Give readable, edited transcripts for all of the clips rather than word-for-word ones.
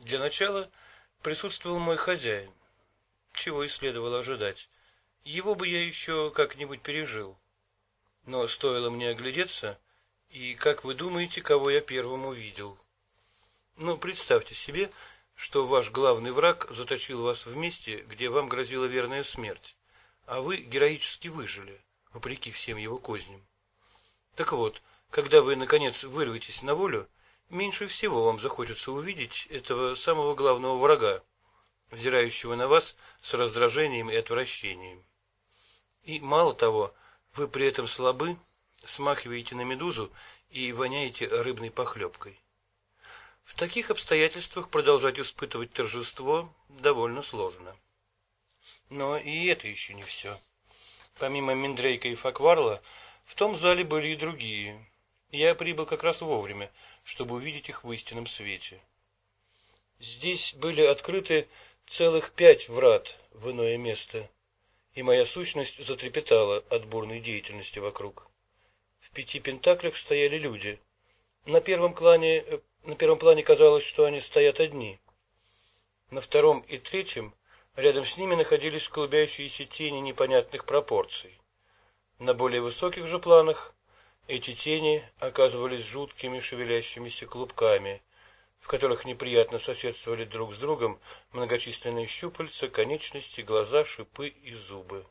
Для начала присутствовал мой хозяин, чего и следовало ожидать. Его бы я еще как-нибудь пережил. Но стоило мне оглядеться, и как вы думаете, кого я первым увидел? Ну, представьте себе, что ваш главный враг заточил вас в месте, где вам грозила верная смерть, а вы героически выжили, вопреки всем его козням. Так вот, когда вы, наконец, вырветесь на волю, меньше всего вам захочется увидеть этого самого главного врага, взирающего на вас с раздражением и отвращением. И мало того, вы при этом слабы, смахиваете на медузу и воняете рыбной похлебкой. В таких обстоятельствах продолжать испытывать торжество довольно сложно. Но и это еще не все. Помимо Мендрейка и Факварла, в том зале были и другие. Я прибыл как раз вовремя, чтобы увидеть их в истинном свете. Здесь были открыты целых 5 врат в иное место, и моя сущность затрепетала от бурной деятельности вокруг. В 5 пентаклях стояли люди. На первом плане казалось, что они стоят одни. На втором и третьем рядом с ними находились клубящиеся тени непонятных пропорций. На более высоких же планах эти тени оказывались жуткими шевелящимися клубками, в которых неприятно соседствовали друг с другом многочисленные щупальца, конечности, глаза, шипы и зубы.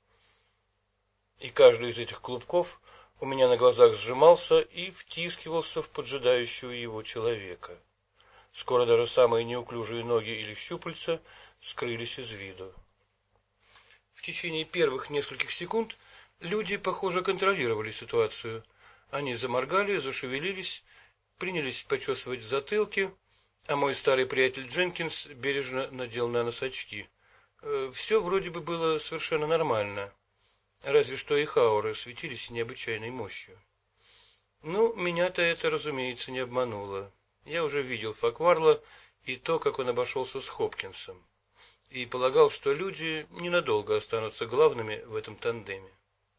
И каждый из этих клубков у меня на глазах сжимался и втискивался в поджидающего его человека. Скоро даже самые неуклюжие ноги или щупальца скрылись из виду. В течение первых нескольких секунд люди, похоже, контролировали ситуацию. Они заморгали, зашевелились, принялись почесывать затылки, а мой старый приятель Дженкинс бережно надел на нос очки. Все вроде бы было совершенно нормально, разве что их ауры светились необычайной мощью. Ну, меня-то это, разумеется, не обмануло. Я уже видел Факварла и то, как он обошелся с Хопкинсом, и полагал, что люди ненадолго останутся главными в этом тандеме.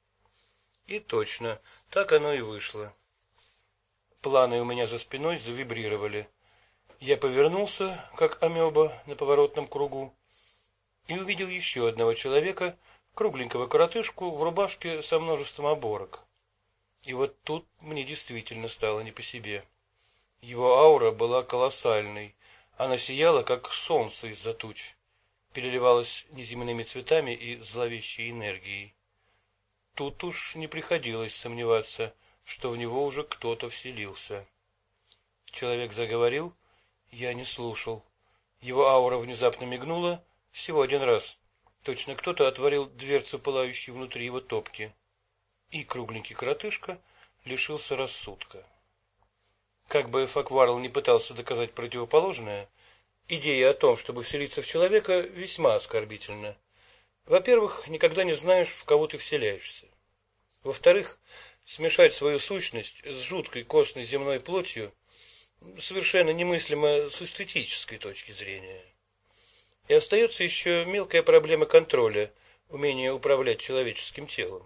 И точно, так оно и вышло. Планы у меня за спиной завибрировали. Я повернулся, как амеба на поворотном кругу, и увидел еще одного человека, кругленького коротышку в рубашке со множеством оборок. И вот тут мне действительно стало не по себе. Его аура была колоссальной, она сияла, как солнце из-за туч, переливалась неземными цветами и зловещей энергией. Тут уж не приходилось сомневаться, что в него уже кто-то вселился. Человек заговорил, я не слушал. Его аура внезапно мигнула всего один раз. Точно кто-то отворил дверцу пылающей внутри его топки. И кругленький коротышка лишился рассудка. Как бы Факварл не пытался доказать противоположное, идея о том, чтобы вселиться в человека, весьма оскорбительна. Во-первых, никогда не знаешь, в кого ты вселяешься. Во-вторых, смешать свою сущность с жуткой костной земной плотью совершенно немыслимо с эстетической точки зрения. И остается еще мелкая проблема контроля, умение управлять человеческим телом.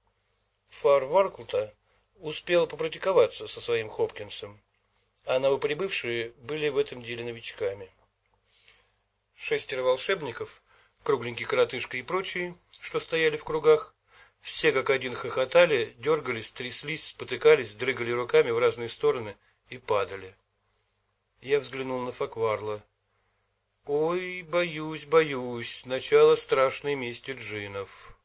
Фарваркл-то успел попрактиковаться со своим Хопкинсом, а новоприбывшие были в этом деле новичками. 6 волшебников, кругленький коротышка и прочие, что стояли в кругах, все как один хохотали, дергались, тряслись, спотыкались, дрыгали руками в разные стороны и падали. Я взглянул на Факварла. Ой, боюсь, начало страшной мести джиннов.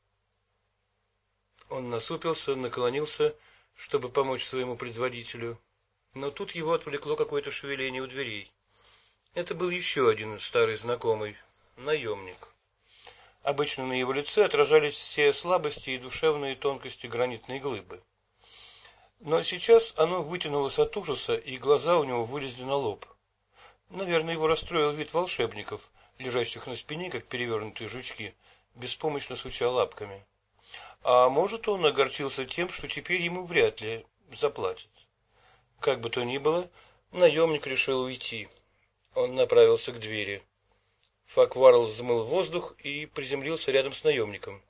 Он насупился, наклонился, чтобы помочь своему предводителю, но тут его отвлекло какое-то шевеление у дверей. Это был еще один старый знакомый, наемник. Обычно на его лице отражались все слабости и душевные тонкости гранитной глыбы. Но сейчас оно вытянулось от ужаса, и глаза у него вылезли на лоб. Наверное, его расстроил вид волшебников, лежащих на спине, как перевернутые жучки, беспомощно суча лапками. А может, он огорчился тем, что теперь ему вряд ли заплатят. Как бы то ни было, наемник решил уйти. Он направился к двери. Факварл взмыл воздух и приземлился рядом с наемником.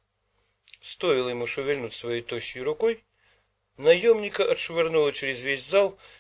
Стоило ему шевельнуть своей тощей рукой, наемника отшвырнуло через весь зал